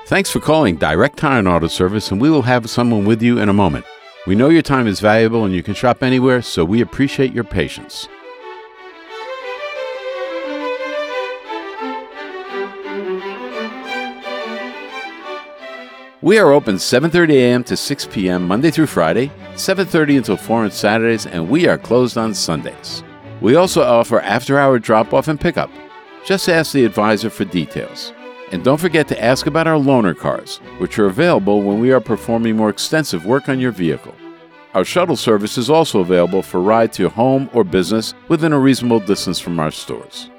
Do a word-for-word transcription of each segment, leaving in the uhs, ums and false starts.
Thanks for calling Direct Tire and Auto Service, and we will have someone with you in a moment. We know your time is valuable and you can shop anywhere, so we appreciate your patience. We are open seven thirty a.m. to six p.m. Monday through Friday, seven thirty until four on Saturdays, and we are closed on Sundays. We also offer after-hour drop-off and pickup. Just ask the advisor for details. And don't forget to ask about our loaner cars, which are available when we are performing more extensive work on your vehicle. Our shuttle service is also available for ride to your home or business within a reasonable distance from our stores.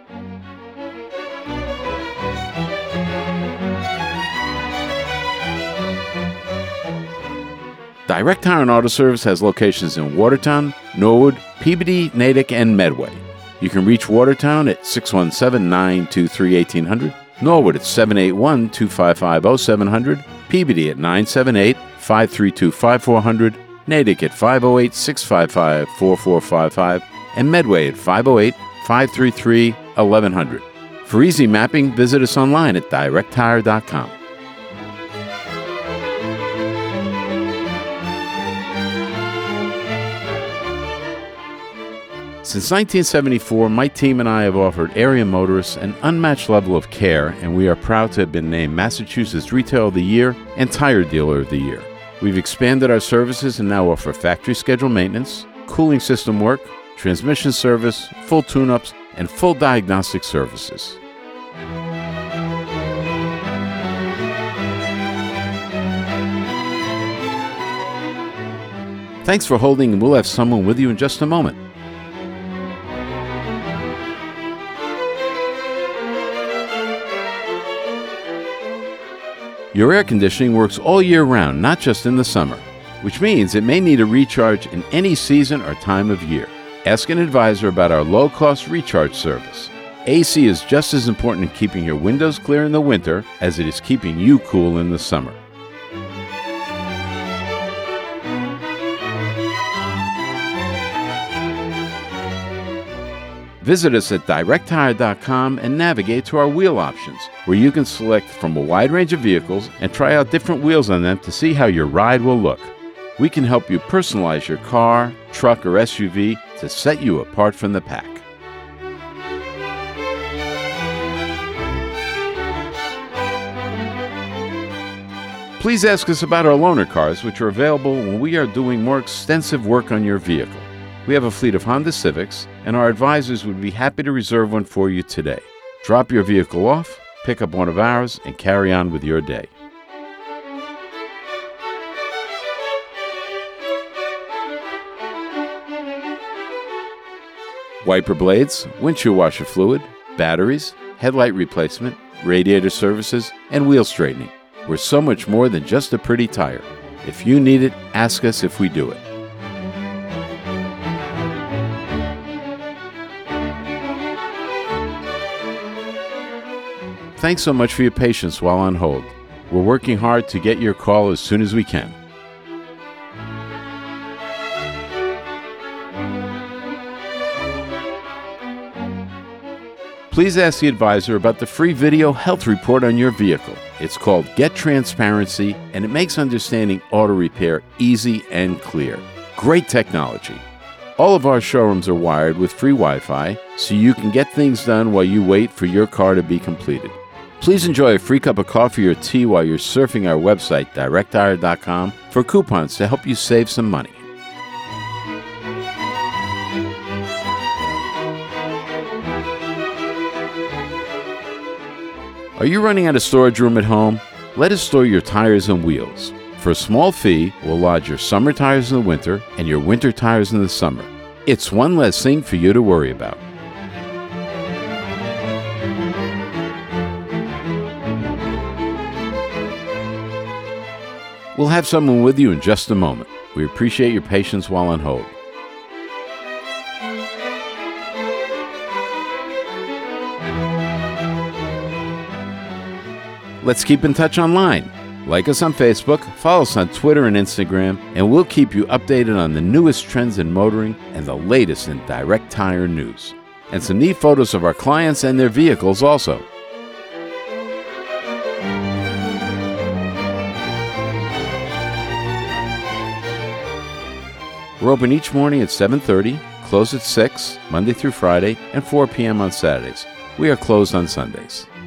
Direct Tire and Auto Service has locations in Watertown, Norwood, Peabody, Natick, and Medway. You can reach Watertown at six one seven, nine two three, one eight zero zero, Norwood at seven eight one, two five five, zero seven zero zero, Peabody at nine seven eight, five three two, five four zero zero, Natick at five oh eight, six five five, four four five five, and Medway at five oh eight, five three three, one one zero zero. For easy mapping, visit us online at direct tire dot com. Since nineteen seventy-four, my team and I have offered area motorists an unmatched level of care, and we are proud to have been named Massachusetts Retailer of the Year and Tire Dealer of the Year. We've expanded our services and now offer factory schedule maintenance, cooling system work, transmission service, full tune-ups, and full diagnostic services. Thanks for holding, and we'll have someone with you in just a moment. Your air conditioning works all year round, not just in the summer, which means it may need a recharge in any season or time of year. Ask an advisor about our low-cost recharge service. A C is just as important in keeping your windows clear in the winter as it is keeping you cool in the summer. Visit us at direct tire dot com and navigate to our wheel options, where you can select from a wide range of vehicles and try out different wheels on them to see how your ride will look. We can help you personalize your car, truck, or S U V to set you apart from the pack. Please ask us about our loaner cars, which are available when we are doing more extensive work on your vehicle. We have a fleet of Honda Civics, and our advisors would be happy to reserve one for you today. Drop your vehicle off, pick up one of ours, and carry on with your day. Wiper blades, windshield washer fluid, batteries, headlight replacement, radiator services, and wheel straightening. We're so much more than just a pretty tire. If you need it, ask us if we do it. Thanks so much for your patience while on hold. We're working hard to get your call as soon as we can. Please ask the advisor about the free video health report on your vehicle. It's called Get Transparency, and it makes understanding auto repair easy and clear. Great technology. All of our showrooms are wired with free Wi-Fi, so you can get things done while you wait for your car to be completed. Please enjoy a free cup of coffee or tea while you're surfing our website, direct tire dot com, for coupons to help you save some money. Are you running out of storage room at home? Let us store your tires and wheels. For a small fee, we'll lodge your summer tires in the winter and your winter tires in the summer. It's one less thing for you to worry about. We'll have someone with you in just a moment. We appreciate your patience while on hold. Let's keep in touch online. Like us on Facebook, follow us on Twitter and Instagram, and we'll keep you updated on the newest trends in motoring and the latest in direct tire news. And some neat photos of our clients and their vehicles also. We're open each morning at seven thirty, close at six, Monday through Friday, and four p.m. on Saturdays. We are closed on Sundays.